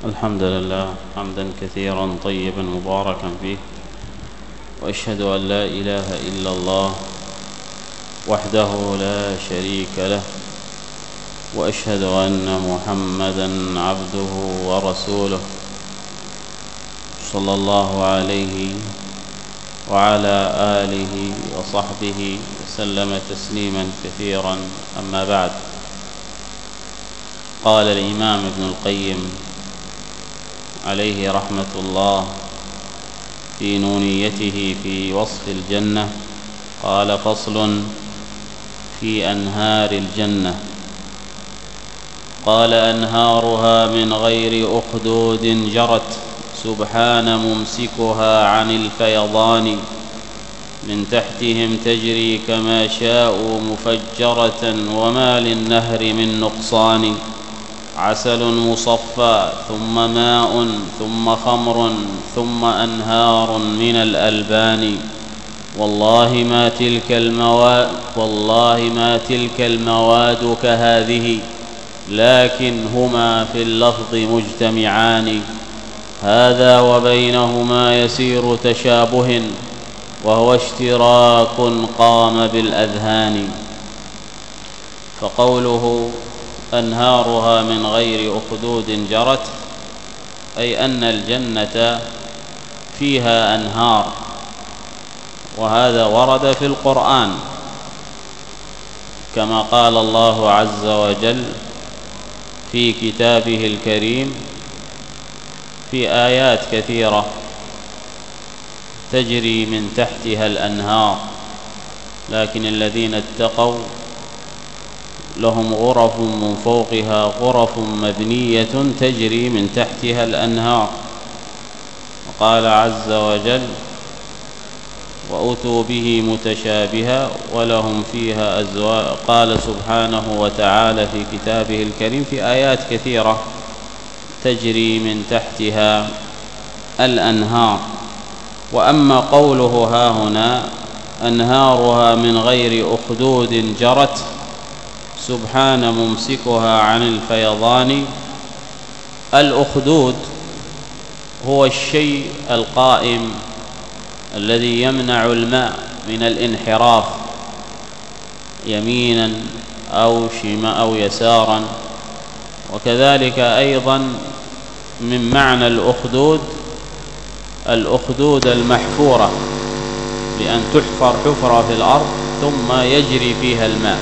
الحمد لله حمدا كثيرا طيبا مباركا فيه، وأشهد أن لا إله إلا الله وحده لا شريك له، وأشهد أن محمدا عبده ورسوله صلى الله عليه وعلى آله وصحبه وسلم تسليما كثيرا. أما بعد، قال الإمام ابن القيم عليه رحمة الله في نونيته في وصف الجنة، قال: فصل في أنهار الجنة. قال: أنهارها من غير أخدود جرت، سبحان ممسكها عن الفيضان، من تحتهم تجري كما شاءوا مفجرة، وما للنهر من نقصان، عسل مصفى ثم ماء ثم خمر ثم أنهار من الألبان، والله ما تلك المواد كهذه، لكن هما في اللفظ مجتمعان، هذا وبينهما يسير تشابه، وهو اشتراك قام بالأذهان. فقوله أنهارها من غير أخدود جرت، أي أن الجنة فيها أنهار، وهذا ورد في القرآن كما قال الله عز وجل في كتابه الكريم في آيات كثيرة تجري من تحتها الأنهار، لكن الذين اتقوا لهم غرف من فوقها غرف مبنية تجري من تحتها الأنهار. وقال عز وجل: وأتوا به متشابها ولهم فيها أزواج. قال سبحانه وتعالى في كتابه الكريم في آيات كثيرة تجري من تحتها الأنهار. وأما قوله ها هنا أنهارها من غير أخدود جرت، سبحان ممسكها عن الفيضان، الأخدود هو الشيء القائم الذي يمنع الماء من الانحراف يمينا أو يسارا. وكذلك أيضا من معنى الأخدود المحفورة، بأن تحفر حفرة في الأرض ثم يجري فيها الماء.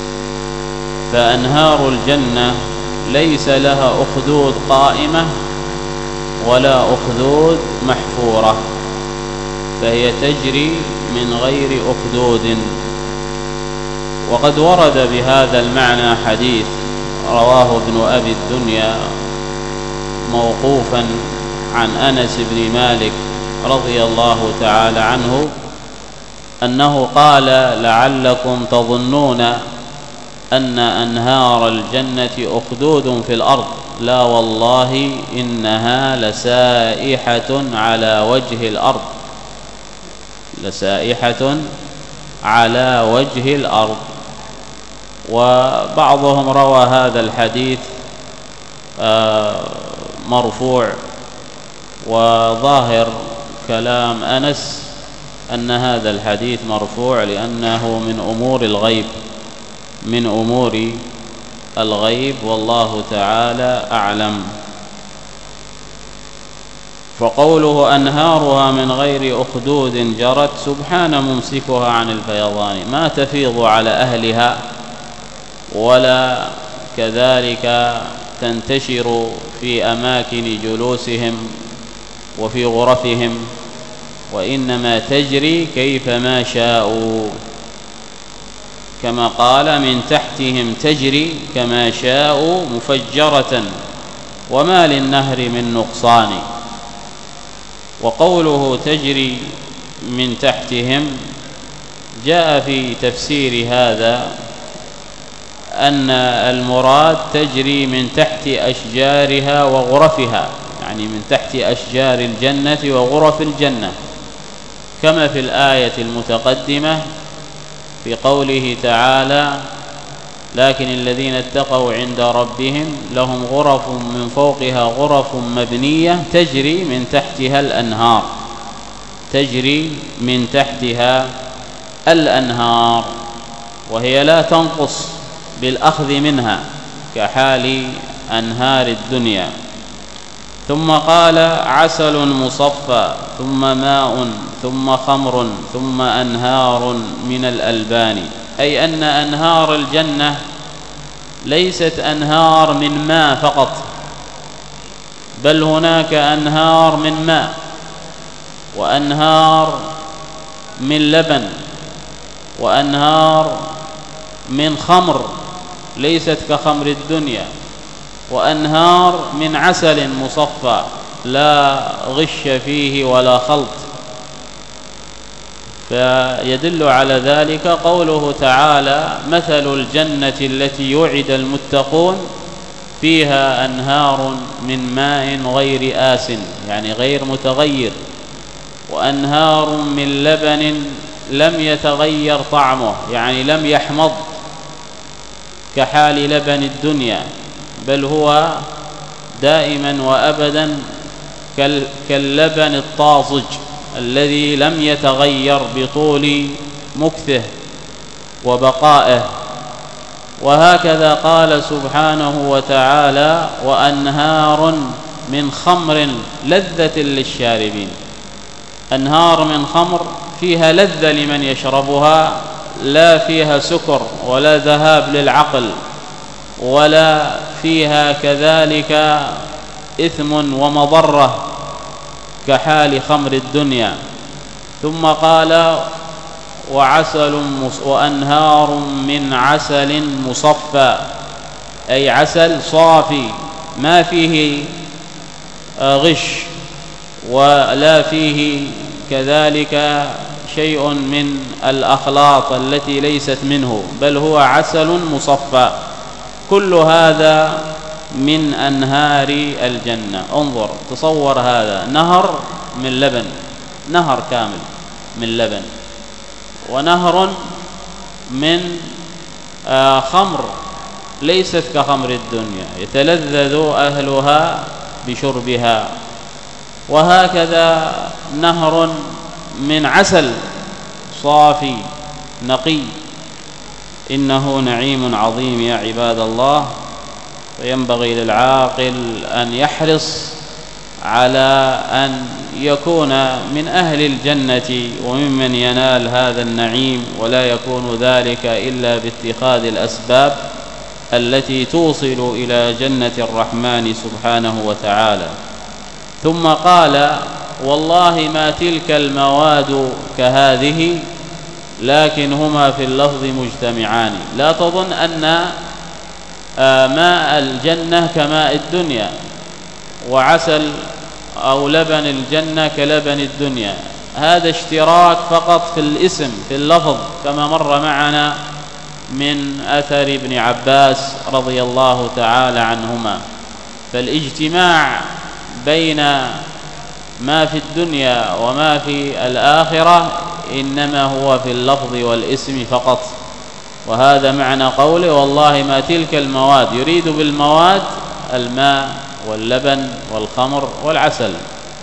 فأنهار الجنة ليس لها أخدود قائمة ولا أخدود محفورة، فهي تجري من غير أخدود. وقد ورد بهذا المعنى حديث رواه ابن أبي الدنيا موقوفا عن أنس بن مالك رضي الله تعالى عنه أنه قال: لعلكم تظنون أن أنهار الجنة أخدود في الأرض، لا والله إنها لسائحة على وجه الأرض، لسائحة على وجه الأرض. وبعضهم روى هذا الحديث مرفوع، وظاهر كلام أنس أن هذا الحديث مرفوع لأنه من أمور الغيب، والله تعالى أعلم. فقوله أنهارها من غير أخدود جرت، سبحان ممسكها عن الفيضان، ما تفيض على أهلها ولا كذلك تنتشر في أماكن جلوسهم وفي غرفهم، وإنما تجري كيفما شاءوا، كما قال: من تحتهم تجري كما شاءوا مفجرة، وما للنهر من نقصان. وقوله تجري من تحتهم جاء في تفسير هذا أن المراد تجري من تحت أشجارها وغرفها، يعني من تحت أشجار الجنة وغرف الجنة، كما في الآية المتقدمة في قوله تعالى: لكن الذين اتقوا عند ربهم لهم غرف من فوقها غرف مبنية تجري من تحتها الأنهار، تجري من تحتها الأنهار، وهي لا تنقص بالأخذ منها كحال أنهار الدنيا. ثم قال عسل مصفى ثم ماء ثم خمر ثم أنهار من الألبان، أي أن أنهار الجنة ليست أنهار من ماء فقط، بل هناك أنهار من ماء وأنهار من لبن وأنهار من خمر ليست كخمر الدنيا، وأنهار من عسل مصفى لا غش فيه ولا خلط. فيدل على ذلك قوله تعالى مثل الجنة التي يوعد المتقون فيها أنهار من ماء غير آسن، يعني غير متغير، وأنهار من لبن لم يتغير طعمه، يعني لم يحمض كحال لبن الدنيا، بل هو دائما وأبدا كاللبن الطازج الذي لم يتغير بطول مكثه وبقائه. وهكذا قال سبحانه وتعالى وأنهار من خمر لذة للشاربين، أنهار من خمر فيها لذة لمن يشربها، لا فيها سكر ولا ذهاب للعقل ولا فيها كذلك إثم ومضرة كحال خمر الدنيا. ثم قال وأنهار من عسل مصفى، أي عسل صافي ما فيه غش ولا فيه كذلك شيء من الأخلاط التي ليست منه، بل هو عسل مصفى. كل هذا من أنهار الجنة. انظر تصور هذا نهر من لبن، نهر كامل من لبن، ونهر من خمر ليست كخمر الدنيا يتلذذ أهلها بشربها، وهكذا نهر من عسل صافي نقي. إنه نعيم عظيم يا عباد الله، فينبغي للعاقل أن يحرص على أن يكون من أهل الجنة وممن ينال هذا النعيم، ولا يكون ذلك إلا باتخاذ الأسباب التي توصل إلى جنة الرحمن سبحانه وتعالى. ثم قال والله ما تلك المواد كهذه، لكن هما في اللفظ مجتمعان. لا تظن أن ماء الجنة كماء الدنيا، وعسل أو لبن الجنة كلبن الدنيا، هذا اشتراك فقط في الاسم في اللفظ، كما مر معنا من أثر ابن عباس رضي الله تعالى عنهما. فالاجتماع بين ما في الدنيا وما في الآخرة إنما هو في اللفظ والاسم فقط. وهذا معنى قوله والله ما تلك المواد، يريد بالمواد الماء واللبن والخمر والعسل.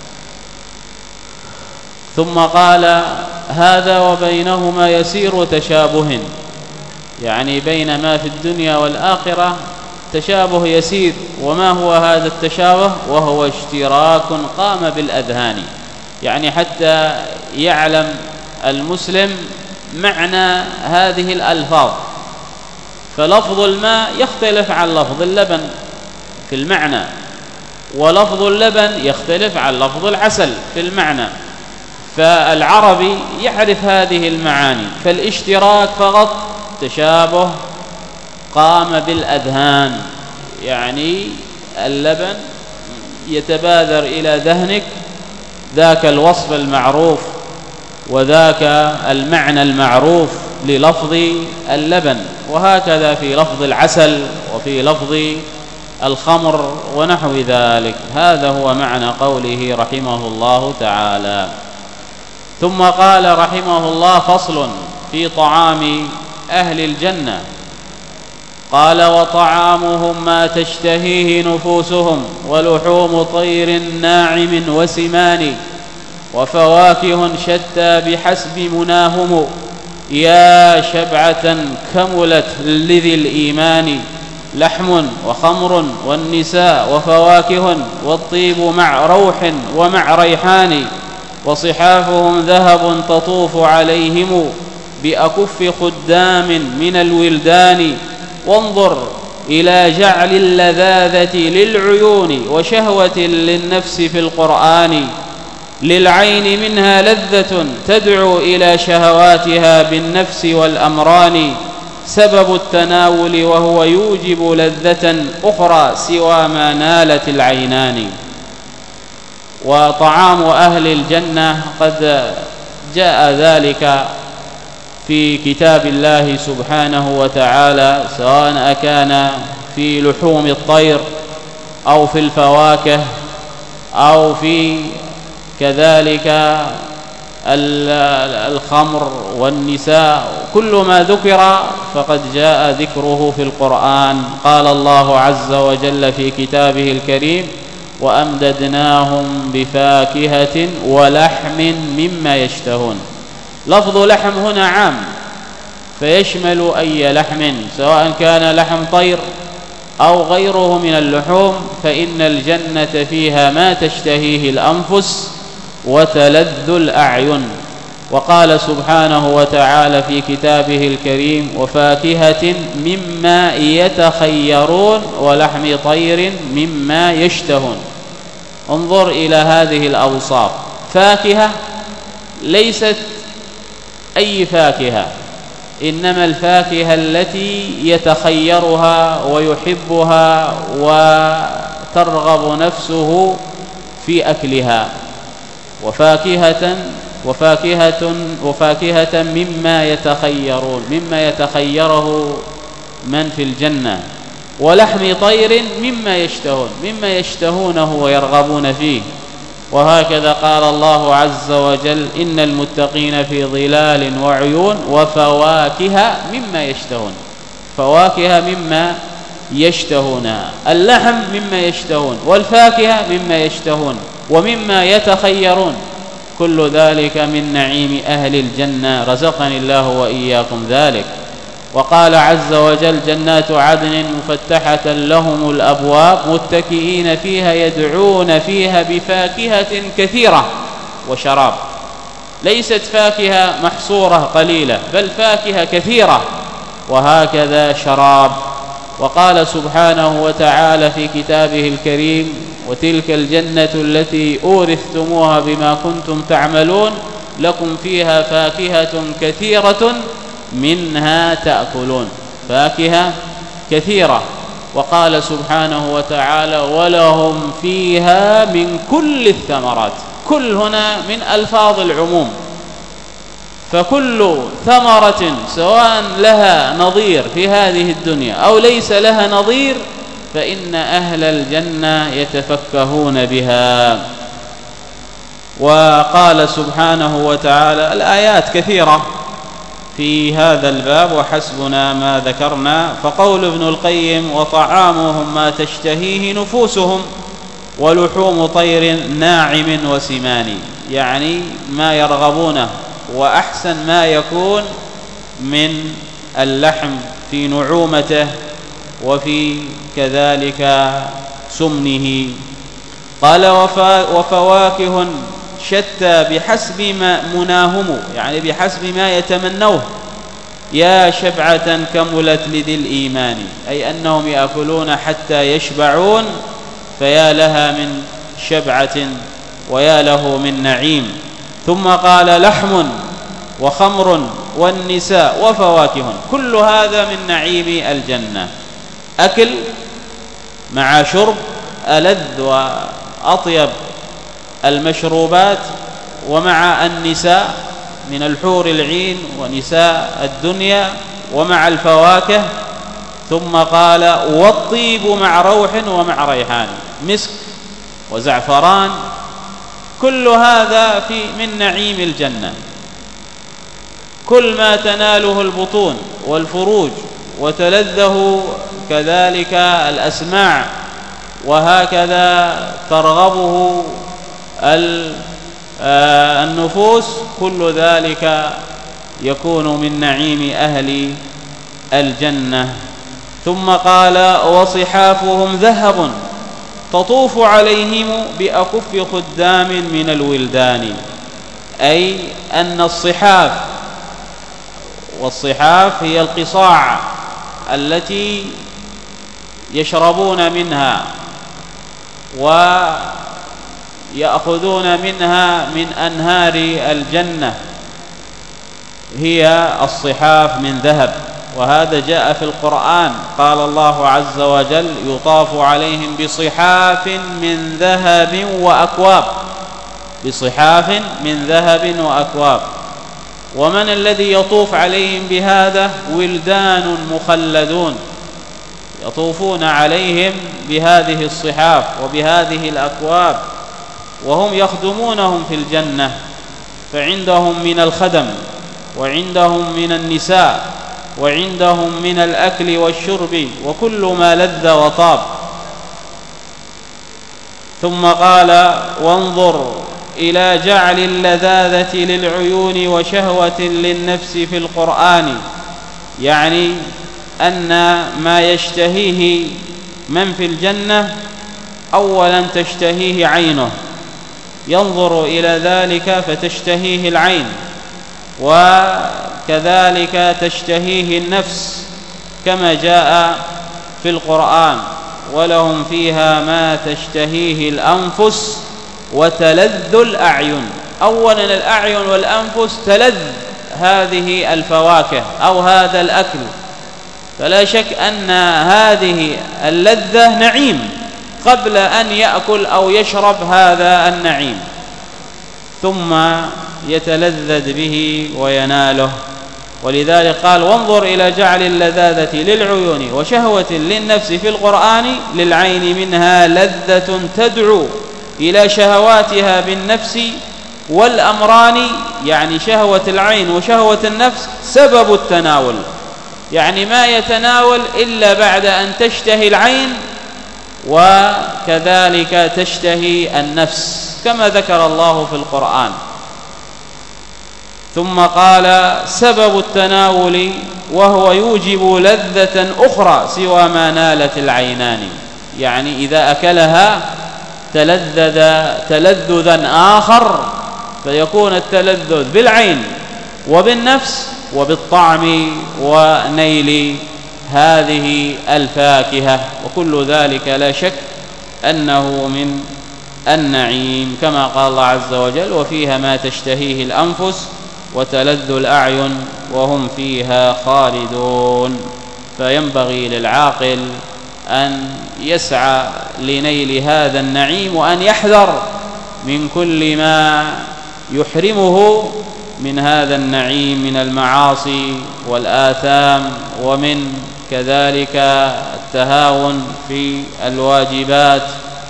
ثم قال هذا وبينهما يسير تشابه، يعني بين ما في الدنيا والآخرة تشابه يسير. وما هو هذا التشابه؟ وهو اشتراك قام بالأذهان، يعني حتى يعلم المسلم معنى هذه الألفاظ. فلفظ الماء يختلف عن لفظ اللبن في المعنى، ولفظ اللبن يختلف عن لفظ العسل في المعنى، فالعربي يعرف هذه المعاني. فالاشتراك فقط تشابه قام بالأذهان، يعني اللبن يتبادر إلى ذهنك ذاك الوصف المعروف وذاك المعنى المعروف للفظ اللبن، وهكذا في لفظ العسل وفي لفظ الخمر ونحو ذلك. هذا هو معنى قوله رحمه الله تعالى. ثم قال رحمه الله فصل في طعام أهل الجنة. قال: وطعامهم ما تشتهيه نفوسهم، ولحوم طير ناعم وسمان، وفواكه شتى بحسب مناهم، يا شبعة كملت لذي الإيمان. لحم وخمر والنساء وفواكه، والطيب مع روح ومع ريحان، وصحافهم ذهب تطوف عليهم، بأكف خدام من الولدان. وانظر إلى جعل اللذاذة للعيون وشهوة للنفس في القرآن، للعين منها لذة تدعو إلى شهواتها بالنفس والأمران، سبب التناول وهو يوجب لذة أخرى سوى ما نالت العينان. وطعام أهل الجنة قد جاء ذلك في كتاب الله سبحانه وتعالى، سواء أكان في لحوم الطير أو في الفواكه أو في كذلك الخمر والنساء، كل ما ذكر فقد جاء ذكره في القرآن. قال الله عز وجل في كتابه الكريم: وأمددناهم بفاكهة ولحم مما يشتهون. لفظ لحم هنا عام، فيشمل أي لحم، سواء كان لحم طير أو غيره من اللحوم، فإن الجنة فيها ما تشتهيه الأنفس وتلذ الأعين. وقال سبحانه وتعالى في كتابه الكريم: وفاكهة مما يتخيرون، ولحم طير مما يشتهون. انظر إلى هذه الأوصاف. فاكهة ليست أي فاكهة، إنما الفاكهة التي يتخيرها ويحبها وترغب نفسه في أكلها. وفاكهة مما يتخيرون، مما يتخيره من في الجنة. ولحم طير مما يشتهون، مما يشتهونه ويرغبون فيه. وهكذا قال الله عز وجل: إن المتقين في ظلال وعيون، وفواكه مما يشتهون. فواكه مما يشتهون، اللحم مما يشتهون، والفاكهة مما يشتهون، ومما يتخيرون. كل ذلك من نعيم أهل الجنة، رزقني الله وإياكم ذلك. وقال عز وجل: جنات عدن مفتحة لهم الأبواب، متكئين فيها يدعون فيها بفاكهة كثيرة وشراب. ليست فاكهة محصورة قليلة، بل فاكهة كثيرة، وهكذا شراب. وقال سبحانه وتعالى في كتابه الكريم: وتلك الجنة التي أورثتموها بما كنتم تعملون، لكم فيها فاكهة كثيرة منها تأكلون. فاكهة كثيرة. وقال سبحانه وتعالى: ولهم فيها من كل الثمرات. كل هنا من ألفاظ العموم، فكل ثمرة سواء لها نظير في هذه الدنيا أو ليس لها نظير، فإن أهل الجنة يتفكهون بها. وقال سبحانه وتعالى: الآيات كثيرة في هذا الباب وحسبنا ما ذكرنا. فقول ابن القيم: وطعامهم ما تشتهيه نفوسهم، ولحوم طير ناعم وسمان، يعني ما يرغبونه، وأحسن ما يكون من اللحم في نعومته وفي كذلك سمنه. قال: وفواكه شتى بحسب ما مناهم، يعني بحسب ما يتمنوه. يا شبعة كملت لذي الإيمان، أي أنهم يأكلون حتى يشبعون، فيا لها من شبعة ويا له من نعيم. ثم قال: لحم وخمر والنساء وفواكه، كل هذا من نعيم الجنة. أكل مع شرب، ألذ وأطيب المشروبات، ومع النساء من الحور العين ونساء الدنيا، ومع الفواكه. ثم قال: والطيب مع روح ومع ريحان، مسك وزعفران، كل هذا من نعيم الجنة. كل ما تناله البطون والفروج وتلذه كذلك الأسماع، وهكذا ترغبه النفوس، كل ذلك يكون من نعيم أهل الجنة. ثم قال: وصحافهم ذهب تطوف عليهم بأكف خدام من الولدان. أي أن الصحاف، والصحاف هي القصاع التي يشربون منها ويأخذون منها من أنهار الجنة، هي الصحاف من ذهب. وهذا جاء في القرآن، قال الله عز وجل: يطاف عليهم بصحاف من ذهب وأكواب، بصحاف من ذهب وأكواب. ومن الذي يطوف عليهم بهذا؟ ولدان مخلدون يطوفون عليهم بهذه الصحاف وبهذه الأكواب، وهم يخدمونهم في الجنة، فعندهم من الخدم، وعندهم من النساء، وعندهم من الأكل والشرب، وكل ما لذ وطاب. ثم قال: وانظر إلى جعل اللذاذة للعيون وشهوة للنفس في القرآن. يعني أن ما يشتهيه من في الجنة أولا تشتهيه عينه، ينظر إلى ذلك فتشتهيه العين، وكذلك تشتهيه النفس كما جاء في القرآن: ولهم فيها ما تشتهيه الأنفس وتلذ الأعين. أولا الأعين والأنفس تلذ هذه الفواكه أو هذا الأكل، فلا شك أن هذه اللذة نعيم قبل أن يأكل أو يشرب هذا النعيم، ثم يتلذذ به ويناله. ولذلك قال: وانظر إلى جعل اللذاذة للعيون وشهوة للنفس في القرآن. للعين منها لذة تدعو إلى شهواتها بالنفس، والأمران يعني شهوة العين وشهوة النفس سبب التناول، يعني ما يتناول إلا بعد أن تشتهي العين وكذلك تشتهي النفس كما ذكر الله في القرآن. ثم قال: سبب التناول وهو يوجب لذة أخرى سوى ما نالت العينان، يعني إذا أكلها تلذذ تلذذا آخر، فيكون التلذذ بالعين وبالنفس وبالطعم ونيل هذه الفاكهة، وكل ذلك لا شك أنه من النعيم، كما قال الله عز وجل: وفيها ما تشتهيه الأنفس وتلذ الأعين وهم فيها خالدون. فينبغي للعاقل أن يسعى لنيل هذا النعيم، وأن يحذر من كل ما يحرمه من هذا النعيم من المعاصي والآثام، ومن كذلك التهاون في الواجبات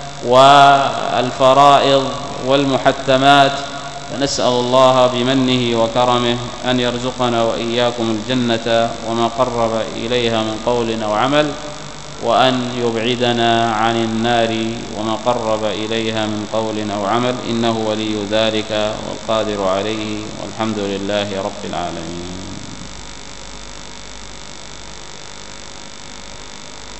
والفرائض والمحتمات. فنسأل الله بمنه وكرمه أن يرزقنا وإياكم الجنة وما قرب إليها من قول أو عمل، وأن يبعدنا عن النار وما قرب إليها من قول أو عمل، إنه ولي ذلك والقادر عليه، والحمد لله رب العالمين.